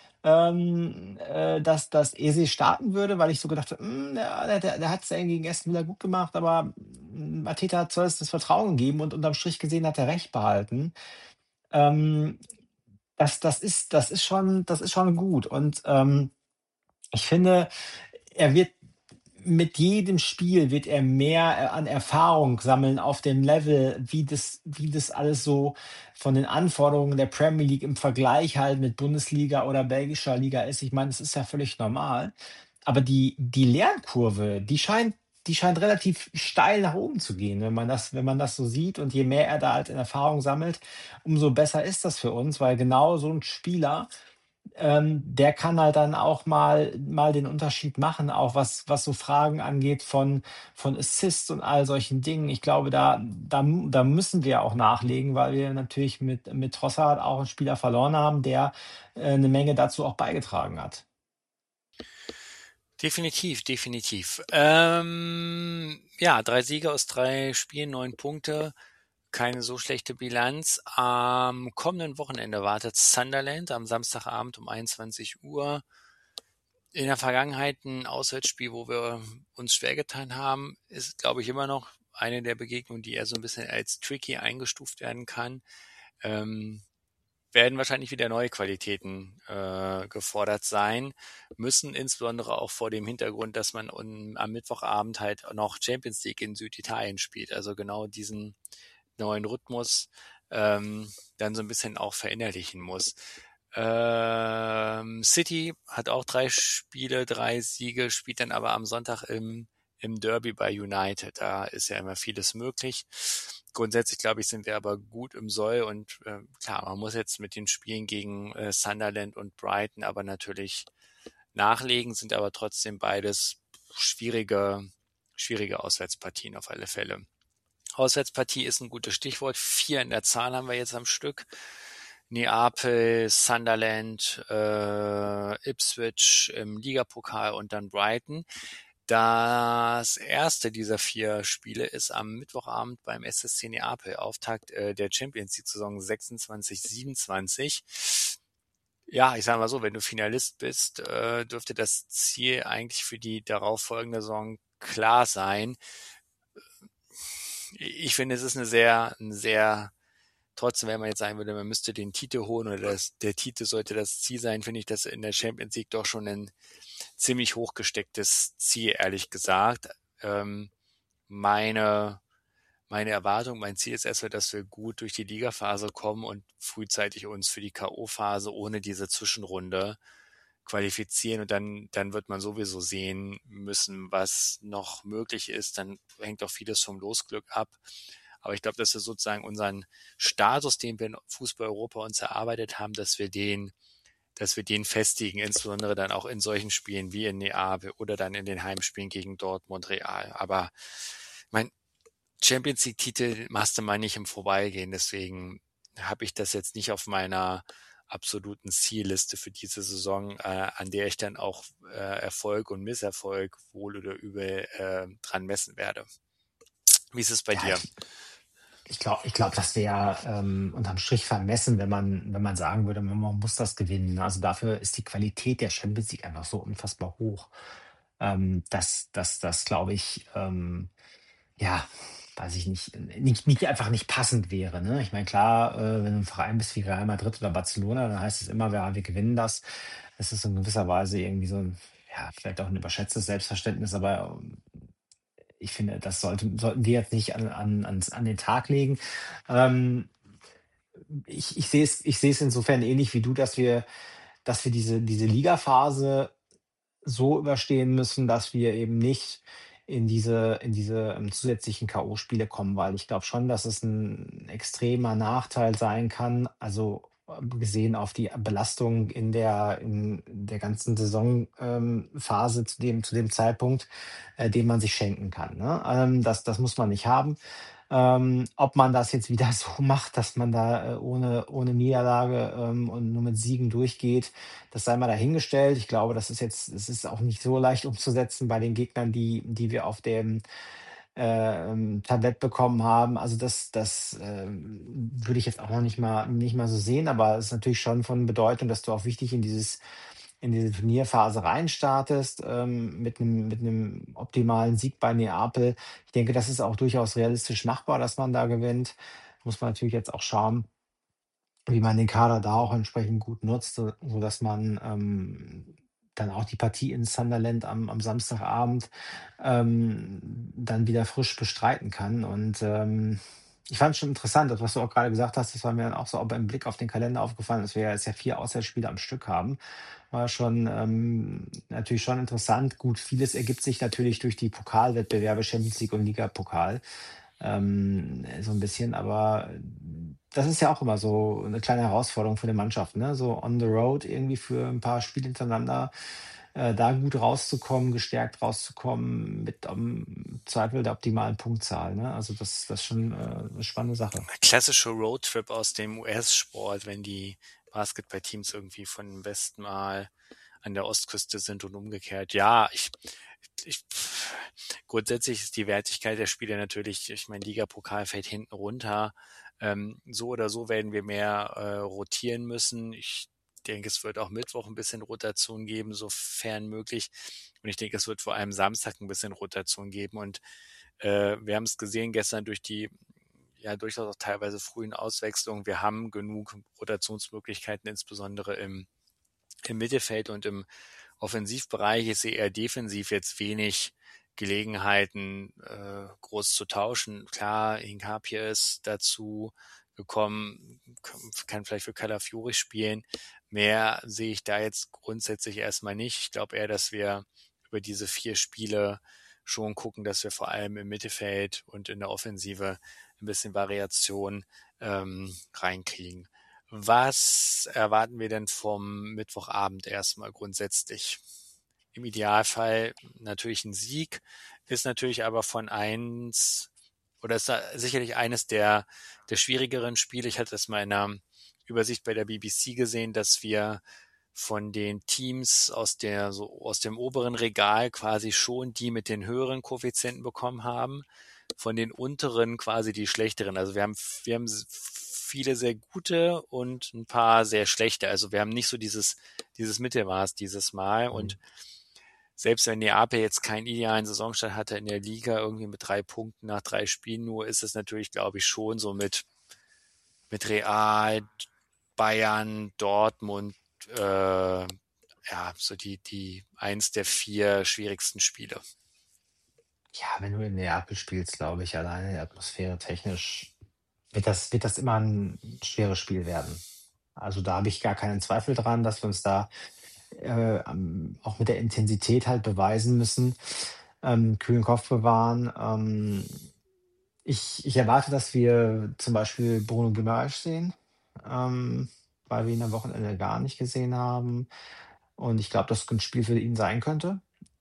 dass Eze starten würde, weil ich so gedacht habe, der hat es ja gegen Aston Villa gut gemacht, aber Arteta hat Zoll das Vertrauen gegeben und unterm Strich gesehen hat er recht behalten. Das ist schon gut. Und ich finde, er wird mit jedem Spiel wird er mehr an Erfahrung sammeln auf dem Level, wie das alles so von den Anforderungen der Premier League im Vergleich halt mit Bundesliga oder belgischer Liga ist. Ich meine, das ist ja völlig normal. Aber die Lernkurve, die scheint relativ steil nach oben zu gehen, wenn man das so sieht. Und je mehr er da halt in Erfahrung sammelt, umso besser ist das für uns, weil genau so ein Spieler, der kann halt dann auch mal den Unterschied machen, auch was so Fragen angeht von Assists und all solchen Dingen. Ich glaube, da müssen wir auch nachlegen, weil wir natürlich mit Trossard auch einen Spieler verloren haben, der eine Menge dazu auch beigetragen hat. Definitiv. 3 Siege aus 3 Spielen, 9 Punkte. Keine so schlechte Bilanz. Am kommenden Wochenende wartet Sunderland am Samstagabend um 21 Uhr. In der Vergangenheit ein Auswärtsspiel, wo wir uns schwer getan haben, ist, glaube ich, immer noch eine der Begegnungen, die eher so ein bisschen als tricky eingestuft werden kann. Werden wahrscheinlich wieder neue Qualitäten gefordert sein, müssen insbesondere auch vor dem Hintergrund, dass man am Mittwochabend halt noch Champions League in Süditalien spielt, also genau diesen neuen Rhythmus dann so ein bisschen auch verinnerlichen muss. City hat auch 3 Spiele, 3 Siege, spielt dann aber am Sonntag im Derby bei United. Da ist ja immer vieles möglich. Grundsätzlich, glaube ich, sind wir aber gut im Soll und klar, man muss jetzt mit den Spielen gegen Sunderland und Brighton aber natürlich nachlegen, sind aber trotzdem beides schwierige Auswärtspartien auf alle Fälle. Auswärtspartie ist ein gutes Stichwort. 4 in der Zahl haben wir jetzt am Stück. Neapel, Sunderland, Ipswich im Ligapokal und dann Brighton. Das erste dieser 4 Spiele ist am Mittwochabend beim SSC Neapel, Auftakt der Champions League-Saison 26/27. Ja, ich sage mal so, wenn du Finalist bist, dürfte das Ziel eigentlich für die darauffolgende Saison klar sein. Ich finde, es ist ein sehr, trotzdem, wenn man jetzt sagen würde, man müsste den Titel holen oder der Titel sollte das Ziel sein, finde ich das in der Champions League doch schon ein ziemlich hochgestecktes Ziel, ehrlich gesagt. Meine Erwartung, mein Ziel ist erstmal, dass wir gut durch die Ligaphase kommen und frühzeitig uns für die K.O.-Phase ohne diese Zwischenrunde qualifizieren und dann wird man sowieso sehen müssen, was noch möglich ist. Dann hängt auch vieles vom Losglück ab. Aber ich glaube, dass wir sozusagen unseren Status, den wir in Fußball-Europa uns erarbeitet haben, dass wir den festigen, insbesondere dann auch in solchen Spielen wie in Neapel oder dann in den Heimspielen gegen Dortmund, Real. Aber mein Champions League-Titel machst du mal nicht im Vorbeigehen, deswegen habe ich das jetzt nicht auf meiner absoluten Zielliste für diese Saison, an der ich dann auch Erfolg und Misserfolg wohl oder übel dran messen werde. Wie ist es bei dir? Ich glaube, das wäre unterm Strich vermessen, wenn man sagen würde, man muss das gewinnen. Also dafür ist die Qualität der Champions League einfach so unfassbar hoch, dass das glaube ich, ja, weiß ich nicht einfach nicht passend wäre. Ne? Ich meine, klar, wenn du ein Verein bist wie Real Madrid oder Barcelona, dann heißt es immer, wir gewinnen das. Es ist in gewisser Weise irgendwie so ein, ja, vielleicht auch ein überschätztes Selbstverständnis, aber ich finde, das sollten wir jetzt nicht an den Tag legen. Ähm, ich sehe es insofern ähnlich wie du, dass wir diese Ligaphase so überstehen müssen, dass wir eben nicht in diese zusätzlichen K.O.-Spiele kommen, weil ich glaube schon, dass es ein extremer Nachteil sein kann, also gesehen auf die Belastung in der ganzen Saisonphase zu dem Zeitpunkt, den man sich schenken kann. Ne? Das muss man nicht haben. Ob man das jetzt wieder so macht, dass man da ohne Niederlage und nur mit Siegen durchgeht, das sei mal dahingestellt. Ich glaube, es ist auch nicht so leicht umzusetzen bei den Gegnern, die wir auf dem Tablett bekommen haben. Also das würde ich jetzt auch noch nicht mal so sehen, aber es ist natürlich schon von Bedeutung, dass du auch wichtig in diese Turnierphase reinstartest, mit einem optimalen Sieg bei Neapel. Ich denke, das ist auch durchaus realistisch machbar, dass man da gewinnt. Muss man natürlich jetzt auch schauen, wie man den Kader da auch entsprechend gut nutzt, sodass man dann auch die Partie in Sunderland am Samstagabend dann wieder frisch bestreiten kann. Und ich fand es schon interessant, das, was du auch gerade gesagt hast, das war mir dann auch so auch beim Blick auf den Kalender aufgefallen, dass wir ja jetzt ja 4 Auswärtsspiele am Stück haben. War schon natürlich schon interessant. Gut, vieles ergibt sich natürlich durch die Pokalwettbewerbe, Champions League und Ligapokal so ein bisschen, aber das ist ja auch immer so eine kleine Herausforderung für die Mannschaft, ne? So on the road irgendwie für ein paar Spiele hintereinander da gut rauszukommen, gestärkt rauszukommen, mit am Zweifel der optimalen Punktzahl. Ne? Also das ist schon eine spannende Sache. Klassische Roadtrip aus dem US-Sport, wenn die Basketballteams irgendwie von Westen mal an der Ostküste sind und umgekehrt. Ja, grundsätzlich ist die Wertigkeit der Spiele natürlich, ich meine, Ligapokal fällt hinten runter. So oder so werden wir mehr rotieren müssen. Ich denke, es wird auch Mittwoch ein bisschen Rotation geben, sofern möglich. Und ich denke, es wird vor allem Samstag ein bisschen Rotation geben. Und wir haben es gesehen gestern durch die ja durchaus auch teilweise frühen Auswechslungen. Wir haben genug Rotationsmöglichkeiten, insbesondere im Mittelfeld und im Offensivbereich. Ich sehe eher defensiv jetzt wenig Gelegenheiten, groß zu tauschen. Klar, Hincapié ist dazu gekommen, kann vielleicht für Calafiori spielen. Mehr sehe ich da jetzt grundsätzlich erstmal nicht. Ich glaube eher, dass wir über diese 4 Spiele schon gucken, dass wir vor allem im Mittelfeld und in der Offensive ein bisschen Variation reinkriegen. Was erwarten wir denn vom Mittwochabend erstmal grundsätzlich? im Idealfall natürlich ein Sieg, ist natürlich aber ist da sicherlich eines der schwierigeren Spiele. Ich hatte das mal in einer Übersicht bei der BBC gesehen, dass wir von den Teams aus dem oberen Regal quasi schon die mit den höheren Koeffizienten bekommen haben, von den unteren quasi die schlechteren. Also wir haben viele sehr gute und ein paar sehr schlechte. Also wir haben nicht so dieses Mittelmaß dieses Mal. Und selbst wenn Neapel jetzt keinen idealen Saisonstart hatte in der Liga, irgendwie mit 3 Punkten nach 3 Spielen nur, ist es natürlich, glaube ich, schon so mit Real, Bayern, Dortmund, so die 1 der 4 schwierigsten Spiele. Ja, wenn du in Neapel spielst, glaube ich, alleine die Atmosphäre technisch wird das immer ein schweres Spiel werden. Also da habe ich gar keinen Zweifel dran, dass wir uns da auch mit der Intensität halt beweisen müssen, kühlen Kopf bewahren. Ich erwarte, dass wir zum Beispiel Bruno Guimaraes sehen, weil wir ihn am Wochenende gar nicht gesehen haben. Und ich glaube, das ein Spiel für ihn sein könnte.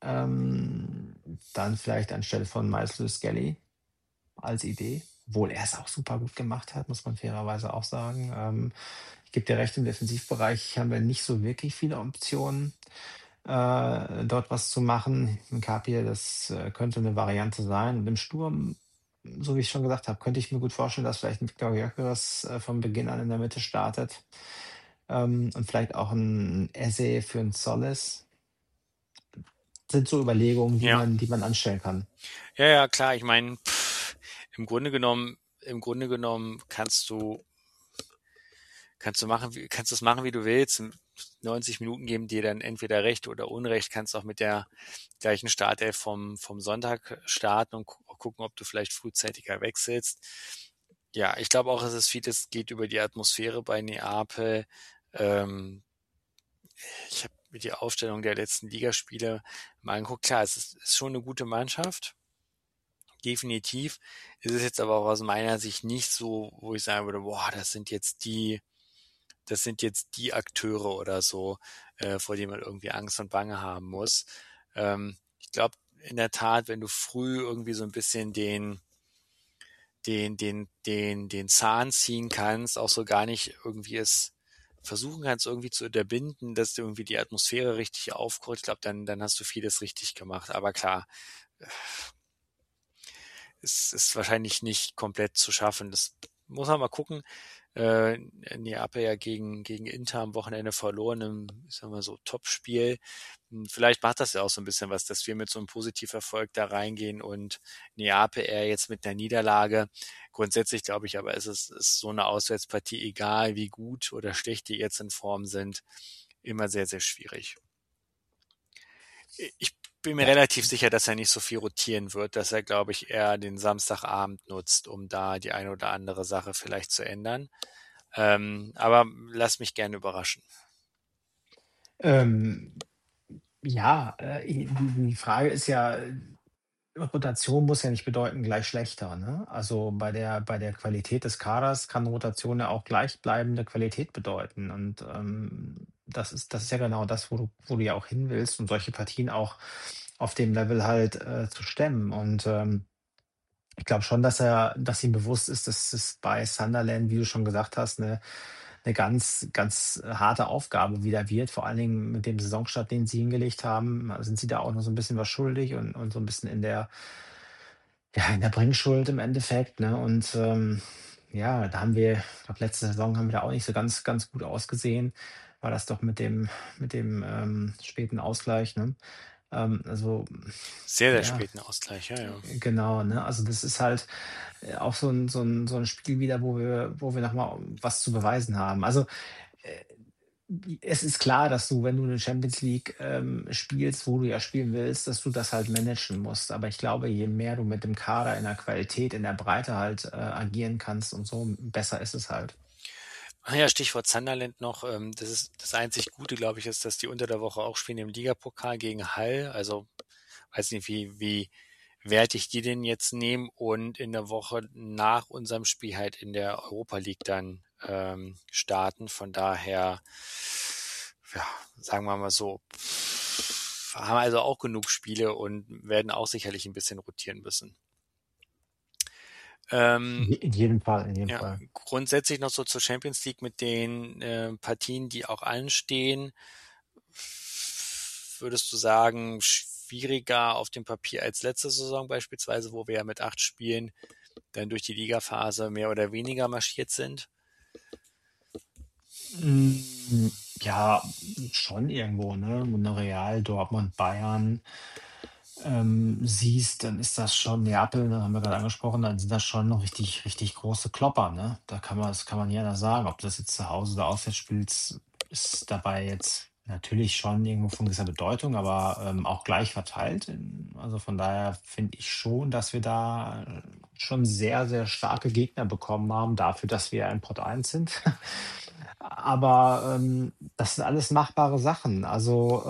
Dann vielleicht anstelle von Miles Lewis-Skelly als Idee, obwohl er es auch super gut gemacht hat, muss man fairerweise auch sagen. Ich gebe dir recht, im Defensivbereich haben wir nicht so wirklich viele Optionen, dort was zu machen. Nkapie, das könnte eine Variante sein. Und im Sturm, so wie ich schon gesagt habe, könnte ich mir gut vorstellen, dass vielleicht ein Viktor Gyökeres von Beginn an in der Mitte startet. Und vielleicht auch ein Eze für ein Solis. Sind so Überlegungen, die man anstellen kann. Ja, klar. Ich meine, im Grunde genommen kannst du es machen, wie du willst. 90 Minuten geben dir dann entweder Recht oder Unrecht. Kannst auch mit der gleichen Startelf vom Sonntag starten und gucken, ob du vielleicht frühzeitiger wechselst. Ja, ich glaube auch, dass es vieles geht über die Atmosphäre bei Neapel. Ich habe mir die Aufstellung der letzten Ligaspiele mal angeguckt. Klar, es ist schon eine gute Mannschaft. Definitiv. Es ist jetzt aber auch aus meiner Sicht nicht so, wo ich sagen würde, boah, das sind jetzt die Akteure oder so, vor denen man irgendwie Angst und Bange haben muss. Ich glaube, in der Tat, wenn du früh irgendwie so ein bisschen den Zahn ziehen kannst, auch so gar nicht irgendwie es versuchen kannst, irgendwie zu unterbinden, dass du irgendwie die Atmosphäre richtig aufkocht, ich glaube, dann hast du vieles richtig gemacht. Aber klar, es ist wahrscheinlich nicht komplett zu schaffen. Das muss man mal gucken. Neapel ja gegen Inter am Wochenende verloren im, ich sag mal so, Topspiel. Vielleicht macht das ja auch so ein bisschen was, dass wir mit so einem Positiverfolg da reingehen und Neapel eher jetzt mit einer Niederlage. Grundsätzlich glaube ich aber, ist so eine Auswärtspartie, egal wie gut oder schlecht die jetzt in Form sind, immer sehr, sehr schwierig. Ich bin mir relativ sicher, dass er nicht so viel rotieren wird, dass er, glaube ich, eher den Samstagabend nutzt, um da die eine oder andere Sache vielleicht zu ändern. Aber lass mich gerne überraschen. Die Frage ist ja, Rotation muss ja nicht bedeuten gleich schlechter, ne? Also bei der Qualität des Kaders kann Rotation ja auch gleichbleibende Qualität bedeuten. Und das ist ja genau das, wo du ja auch hin willst, um solche Partien auch auf dem Level halt zu stemmen. Und ich glaube schon, dass ihm bewusst ist, dass es bei Sunderland, wie du schon gesagt hast, eine ganz, ganz harte Aufgabe wieder wird. Vor allen Dingen mit dem Saisonstart, den sie hingelegt haben, sind sie da auch noch so ein bisschen was schuldig und so ein bisschen in der Bringschuld im Endeffekt. Ne? Und da haben wir, ich glaube, letzte Saison haben wir da auch nicht so ganz, ganz gut ausgesehen. War das doch mit dem späten Ausgleich. Ne? Sehr, sehr späten Ausgleich, ja. Genau, ne? Also das ist halt auch so ein Spiel wieder, wo wir nochmal was zu beweisen haben. Also es ist klar, dass du, wenn du eine Champions League spielst, wo du ja spielen willst, dass du das halt managen musst. Aber ich glaube, je mehr du mit dem Kader in der Qualität, in der Breite halt agieren kannst und so, besser ist es halt. Ja, Stichwort Sunderland noch. Das ist das einzig Gute, glaube ich, ist, dass die unter der Woche auch spielen im Ligapokal gegen Hull. Also weiß nicht, wie wertig die den jetzt nehmen und in der Woche nach unserem Spiel halt in der Europa League dann starten. Von daher, ja, sagen wir mal so, haben also auch genug Spiele und werden auch sicherlich ein bisschen rotieren müssen. In jedem Fall, in jedem Ja, Fall. grundsätzlich noch so zur Champions League mit den Partien, die auch anstehen. Würdest du sagen, schwieriger auf dem Papier als letzte Saison beispielsweise, wo wir ja mit 8 Spielen dann durch die Ligaphase mehr oder weniger marschiert sind? Ja, schon irgendwo, ne? Wenn du Real, Dortmund, Bayern siehst, dann ist das schon Neapel, ne, haben wir gerade angesprochen, dann sind das schon noch richtig, richtig große Klopper, ne? Das kann man ja da sagen. Ob du das jetzt zu Hause oder auswärts spielst, ist dabei jetzt natürlich schon irgendwo von gewisser Bedeutung, aber auch gleich verteilt. Also von daher finde ich schon, dass wir da schon sehr, sehr starke Gegner bekommen haben, dafür, dass wir ein Pot 1 sind. Aber das sind alles machbare Sachen. Also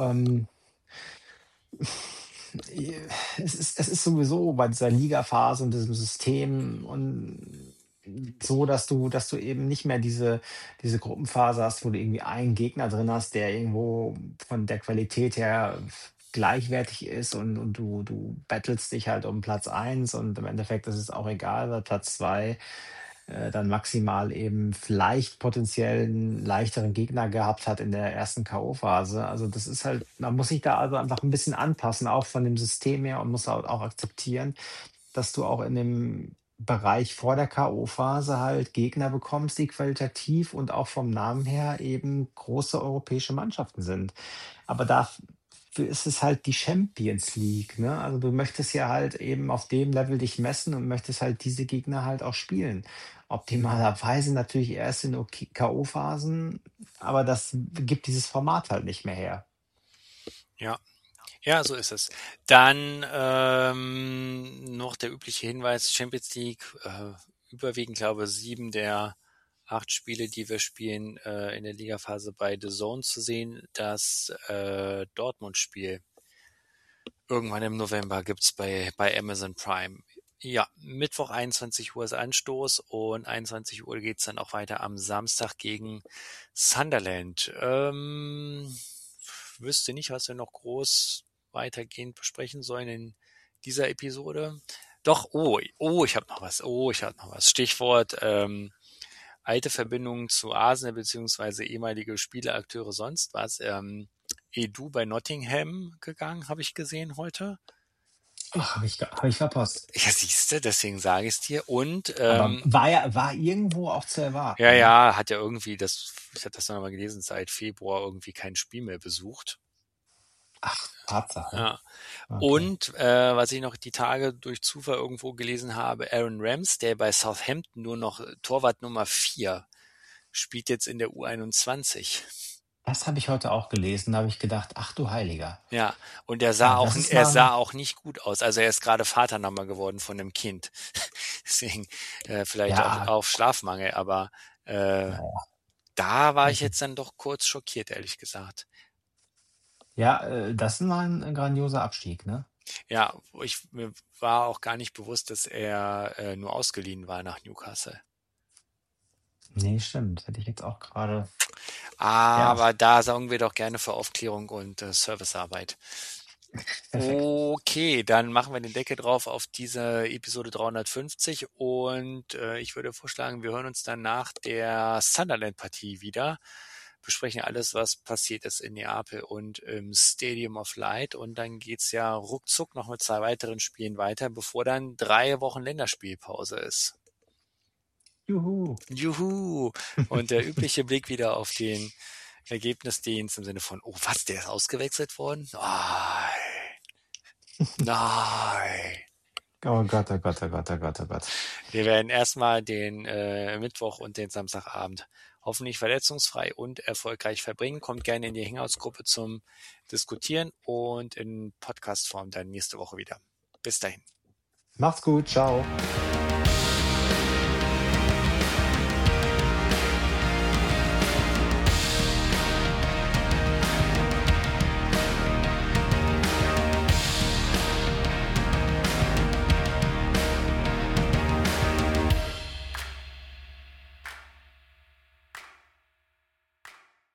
es ist sowieso bei dieser Ligaphase und diesem System und so, dass du eben nicht mehr diese Gruppenphase hast, wo du irgendwie einen Gegner drin hast, der irgendwo von der Qualität her gleichwertig ist und du battlest dich halt um Platz 1 und im Endeffekt ist es auch egal, weil Platz 2 dann maximal eben vielleicht potenziell einen leichteren Gegner gehabt hat in der ersten K.O.-Phase. Also das ist halt, man muss sich da also einfach ein bisschen anpassen, auch von dem System her und muss halt auch akzeptieren, dass du auch in dem Bereich vor der K.O.-Phase halt Gegner bekommst, die qualitativ und auch vom Namen her eben große europäische Mannschaften sind. Aber dafür ist es halt die Champions League, ne? Also du möchtest ja halt eben auf dem Level dich messen und möchtest halt diese Gegner halt auch spielen. Optimalerweise natürlich erst in K.O.-Phasen, aber das gibt dieses Format halt nicht mehr her. Ja. Ja, so ist es. Dann noch der übliche Hinweis, Champions League, überwiegend, glaube ich, 7 der 8 Spiele, die wir spielen, in der Ligaphase bei The Zone zu sehen. Das Dortmund-Spiel irgendwann im November gibt's bei Amazon Prime. Ja, Mittwoch 21 Uhr ist Anstoß und 21 Uhr geht's dann auch weiter am Samstag gegen Sunderland. Wüsste nicht, was wir noch groß weitergehend besprechen sollen in dieser Episode. Doch, ich habe noch was. Stichwort alte Verbindungen zu Arsenal beziehungsweise ehemalige Spieleakteure sonst was. Edu bei Nottingham gegangen, habe ich gesehen heute. Ach, hab ich verpasst. Ja, siehste, deswegen sage ich es dir. Und Aber war irgendwo auch zu erwarten. ja, Ne? ja, hat ja irgendwie, ich hatte das noch mal gelesen, seit Februar irgendwie kein Spiel mehr besucht. Ach, Tatsache. Ja. Okay. Und was ich noch die Tage durch Zufall irgendwo gelesen habe, Aaron Rams, der bei Southampton nur noch Torwart Nummer 4, spielt jetzt in der U21. Das habe ich heute auch gelesen, da habe ich gedacht, ach du Heiliger. Ja, und er sah das ist er mal sah auch nicht gut aus. Also er ist gerade Vater nochmal geworden von einem Kind. Deswegen vielleicht auch ja, auf Schlafmangel, aber ja, da war ich also, jetzt dann doch kurz schockiert, ehrlich gesagt. ja, das ist mal ein grandioser Abstieg, ne? Ja, mir war auch gar nicht bewusst, dass er nur ausgeliehen war nach Newcastle. Nee, stimmt. Hätte ich jetzt auch gerade. Ja, Aber da sorgen wir doch gerne für Aufklärung und Servicearbeit. perfekt. Okay, dann machen wir den Deckel drauf auf diese Episode 350 und ich würde vorschlagen, wir hören uns dann nach der Sunderland-Partie wieder, besprechen alles, was passiert ist in Neapel und im Stadium of Light und dann geht's ja ruckzuck noch mit 2 weiteren Spielen weiter, bevor dann 3 Wochen Länderspielpause ist. Juhu. Juhu! Und der übliche Blick wieder auf den Ergebnisdienst im Sinne von, oh was, der ist ausgewechselt worden? Nein. Oh Gott, oh Gott, oh Gott, oh Gott, oh Gott. Wir werden erstmal den Mittwoch und den Samstagabend hoffentlich verletzungsfrei und erfolgreich verbringen. Kommt gerne in die Hangouts-Gruppe zum Diskutieren und in Podcast-Form dann nächste Woche wieder. Bis dahin. Macht's gut, ciao.